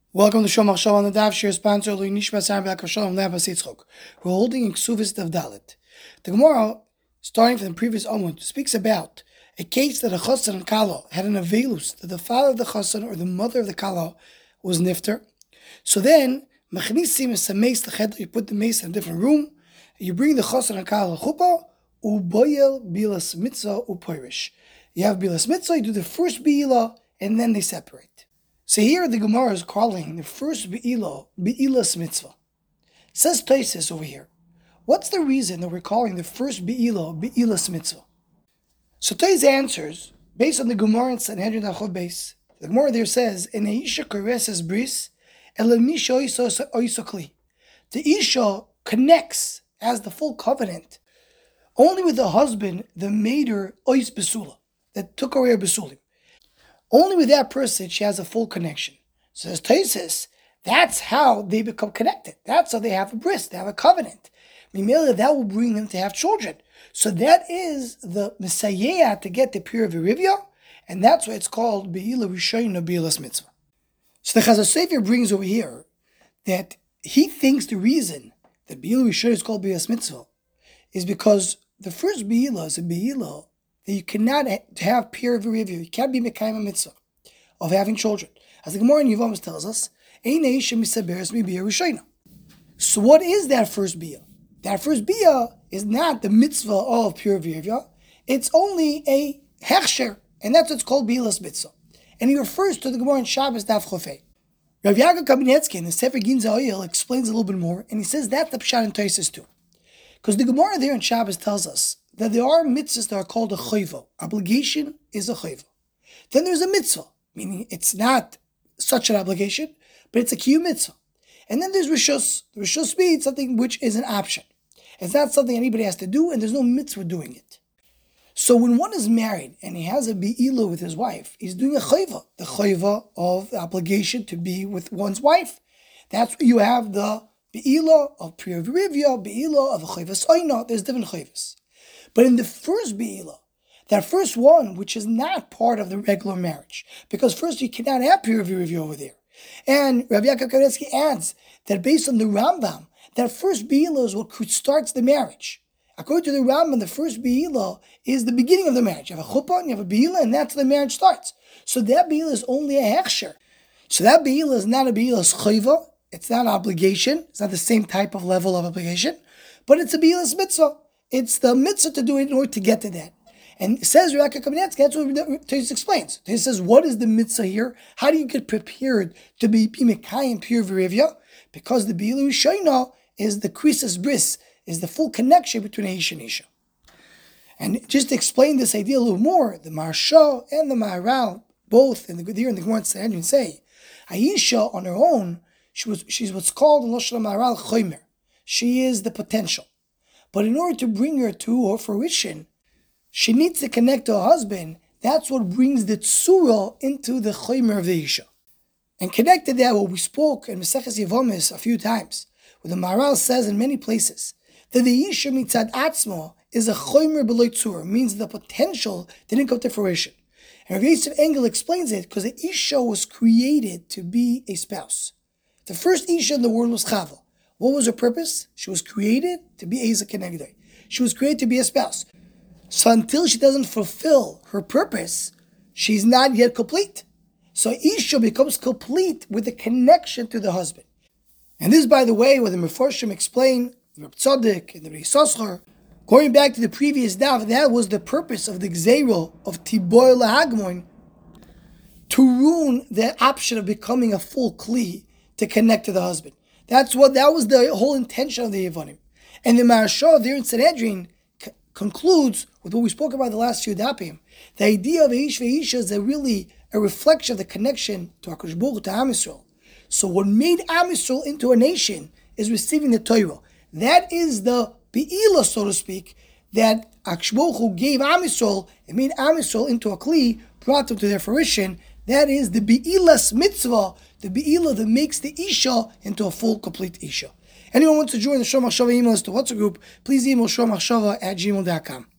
Welcome to Shom Achshav on the Daf. Shir sponsor Lui Nishma Sam B'Akav Shalom Le'Abbas Yitzchok. We're holding in Ksuvos Daf Dalet. The Gemara, starting from the previous Amud, speaks about a case that a chassan and kala had an avelus, that the father of the chassan or the mother of the kala was nifter. So then, mechnisim is a mace lecheder. You put the mace in a different room. You bring the chassan and kala chuppah. Uboyel bilas mitzvah upoirish. You have bilas mitzvah. You do the first bilah, and then they separate. So here the Gemara is calling the first Be'ilas mitzvah. Says Tosfos over here, what's the reason that we're calling the first Be'ilas mitzvah? So Tosfos answers, based on the Gemara in Sanhedrin Achot Beis. The Gemara there says, "En Isha kareses bris, elamisha oiso kli." The Isha connects as the full covenant only with the husband, the mater ois besula, that took away her besulim. Only with that person she has a full connection. So as Tosfos, that's how they become connected. That's how they have a bris, they have a covenant. Mimela, that will bring them to have children. So that is the Messiah to get the pure virivia, and that's why it's called Be'ila Rishayna Be'ilas Mitzvah. So the Chazal Sofer brings over here that he thinks the reason that Be'ila Rishayna is called Be'ilas Mitzvah is because the first Be'ila is a Be'ila that you cannot have pure virivia. You can't be mekayim a mitzvah of having children. As the Gemara in Yevamos tells us, so what is that first biyah? That first biyah is not the mitzvah of pure virivia. It's only a hechsher, and that's what's called bilas mitzvah. And he refers to the Gemara in Shabbos Daf Chofei. Rav Yaakov Kamenetsky in the Sefer Ginza Oyel explains a little bit more, and he says that's the pshat in Tosfos too. Because the Gemara there in Shabbos tells us that there are mitzvahs that are called a chayva. Obligation is a chayva. Then there's a mitzvah, meaning it's not such an obligation, but it's a kiyum mitzvah. And then there's rishus. The rishus means something which is an option. It's not something anybody has to do, and there's no mitzvah doing it. So when one is married and he has a be'ilah with his wife, he's doing a chayva, the chayva of the obligation to be with one's wife. That's where you have the be'ilah of pure virivia, be'ilah of a chayvas oina. There's different chayvas. But in the first Be'ilah, that first one, which is not part of the regular marriage, because first you cannot have pure virivia over there. And Rav Yaakov Kamenetsky adds that based on the Rambam, that first Be'ilah is what starts the marriage. According to the Rambam, the first Be'ilah is the beginning of the marriage. You have a chuppah, and you have a Be'ilah, and that's how the marriage starts. So that Be'ilah is only a hechsher. So that Be'ilah is not a Be'ilah chayva. It's not an obligation. It's not the same type of level of obligation, but it's a Be'ilah mitzvah. It's the mitzvah to do it in order to get to that. And it says Rav Yaakov Kamenetsky, that's what Tosfos explains. He says, what is the mitzvah here? How do you get prepared to be mekayim pure virivia? Because the Be'ilah Rishayna is the krisis bris, is the full connection between Ish and Isha. And just to explain this idea a little more, the Maharsha and the Maharal, both in the Gemara Sanhedrin say, Aisha on her own, she's what's called in Lashon Maharal chomer. She is the potential. But in order to bring her to her fruition, she needs to connect to her husband. That's what brings the tzura into the chomer of the Isha. And connected that, what we spoke in Maseches Yevamos a few times, where the Maharal says in many places, that the Isha mitzad atzma is a chomer below tzura, means the potential didn't come to fruition. And Rav Yosef Engel explains it because the Isha was created to be a spouse. The first Isha in the world was Chava. What was her purpose? She was created to be Eza Kenegdai. She was created to be a spouse. So until she doesn't fulfill her purpose, she's not yet complete. So Isha becomes complete with the connection to the husband. And this, by the way, what the Mefarshim explain, the Reb Tzadok and the Reb Yissoschar, going back to the previous daf, that was the purpose of the Gzeiro of Tiboy Lahagmoin, to ruin the option of becoming a full Kli to connect to the husband. That was the whole intention of the Yevonim. And the Maharsha there in Sanhedrin concludes with what we spoke about the last few dapim. The idea of Eish ve'isha is really a reflection of the connection to HaKadosh Baruch Hu, to Am Yisrael. So what made Am Yisrael into a nation is receiving the Torah. That is the Be'ilah, so to speak, that HaKadosh Baruch Hu gave Am Yisrael and made Am Yisrael into a Kli, brought them to their fruition. That is the Be'ilas mitzvah, the Be'ilah that makes the Isha into a full, complete Isha. Anyone wants to join the Shom Achshava email list to WhatsApp group, please email shomachshava@gmail.com.